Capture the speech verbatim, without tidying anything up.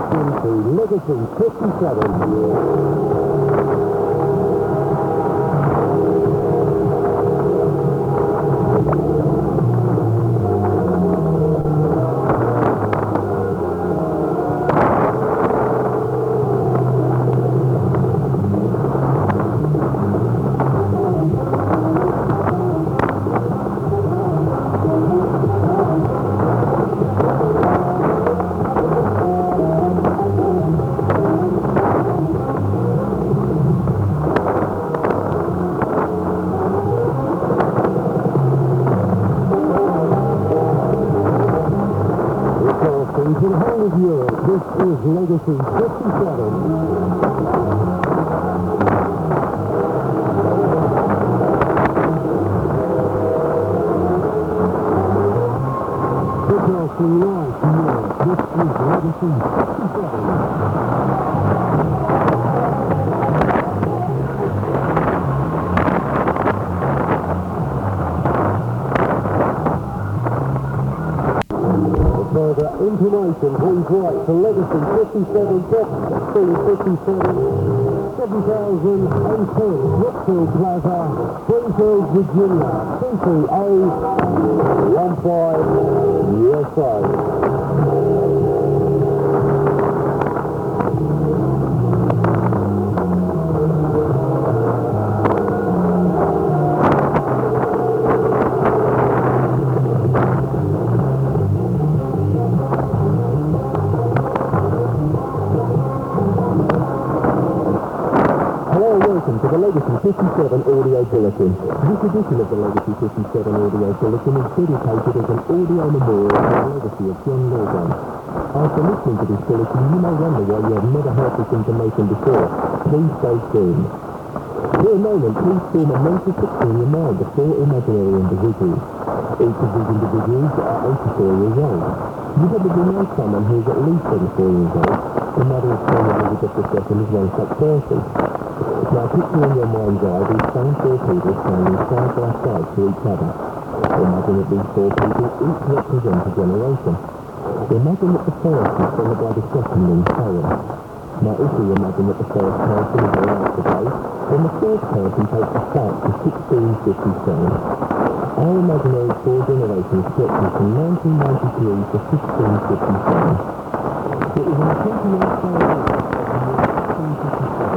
into Legacy fifty-seven. In the whole of Europe, this is Legacy fifty-seven. Broadcasting live from Europe, this is Legacy fifty-seven. Further information, please write to Legacy fifty-seven, Dot fifty-seven, seven thousand ten, Brookfield Plaza, Springfield, Virginia, C C A one five U S A. Welcome to the Legacy fifty-seven Audio Bulletin. This edition of the Legacy fifty-seven Audio Bulletin is dedicated as an audio memorial to the legacy of John Lawson. After listening to this bulletin, you may wonder why you have never heard this information before. Please stay tuned. For a moment, please form a mental picture in your mind of four imaginary individuals. Each of these individuals are eighty-four years old. You probably know someone who is at least thirty-four years old. The mother of Tony Elizabeth the Second is one such person. Now picture in your mind's eye these same four people standing side by side to each other. Imagine that these four people each represent a generation. Imagine that the first is followed by the second and so on. Now if we imagine that the first person is alive today, then the fourth person takes us back to sixteen fifty-seven. Our imaginary four generations stretches from nineteen ninety-three to sixteen fifty-seven. It was on the twenty-ninth day of April, sixteen fifty-seven.